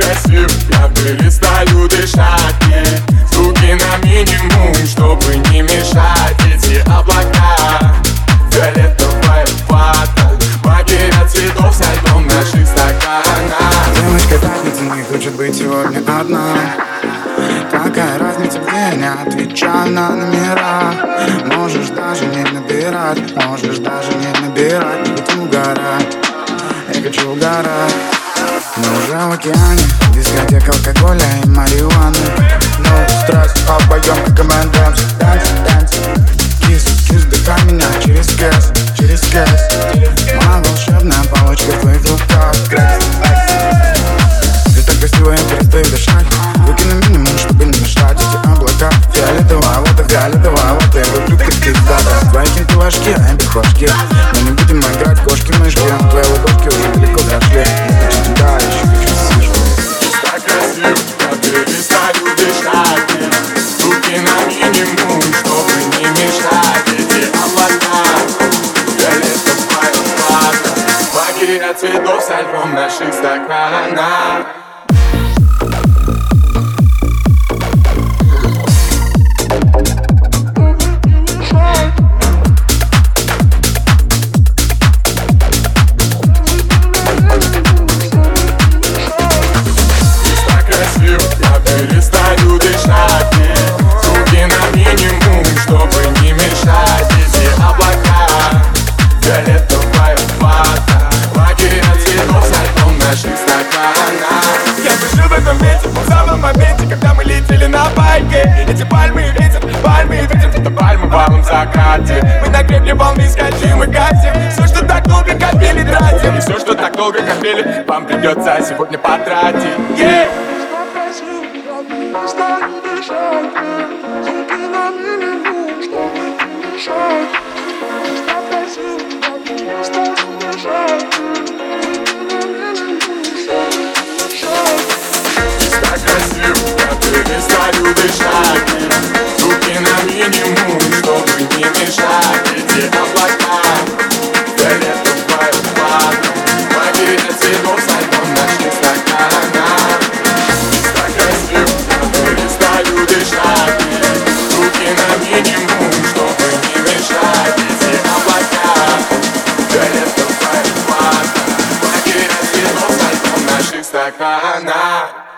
красив, я перестаю дышать. Звуки на минимум, чтобы не мешать. Эти облака, фиолетовая вата, магия цветов со льдом в наших стаканах. Девочка пятница не хочет быть сегодня одна. Какая разница, где не отвечай на номера. Можешь даже не набирать, можешь даже не набирать. Не хочу угорать, я хочу угорать. Мы уже в океане, дискотека алкоголя и марихуаны. No стресс, обоем как M&M's. Dance, dance, kiss, kiss, вдыхай меня через кэс, через кэс. Моя волшебная палочка в твоих руках. Ты так красиво, я перестаю дышать. Звуки на минимум, чтобы не мешать. Эти облака, фиолетовая вода, я люблю как пиздата. Твои кинты ложки, а я без башки. Мы не будем играть в кошки-мышки. Твои ладошки уже далеко зашли. Не хочу тебя, еще хочу сишку. Так красив, я перестаю дышать. Звуки на минимум, чтобы не мешать. Эти облака, фиолетовая вода, магия цветов со льдом в наших стаканах. Перестаю дышать. Звуки на минимум, чтобы не мешать. Эти облака, фиолетовая вата, магия цветов со льдом в наших стаканах. Я жил в этом месте, в самом моменте, когда мы летели на байке. Эти пальмы и ветер, это пальмы в алом закате. Мы на гребне волны скачем и катим. Все, что так долго копили, тратим. И все, что так долго копили, вам придется сегодня потратить. Перестаю дышать, звуки на минимум, чтобы не мешать. Так красив, я перестаю дышать, звуки на минимум, чтобы не мешать. Так красив, я перестаю дышать. Звуки на минимум, чтобы не мешать. Эти облака, фиолетовая вата, магия цветов со льдом в наших стаканах. Так красив, перестаю дышать. Звуки на минимум, чтобы не мешать. Эти облака, фиолетовая вата, магия цветов со льдом в наших стаканах.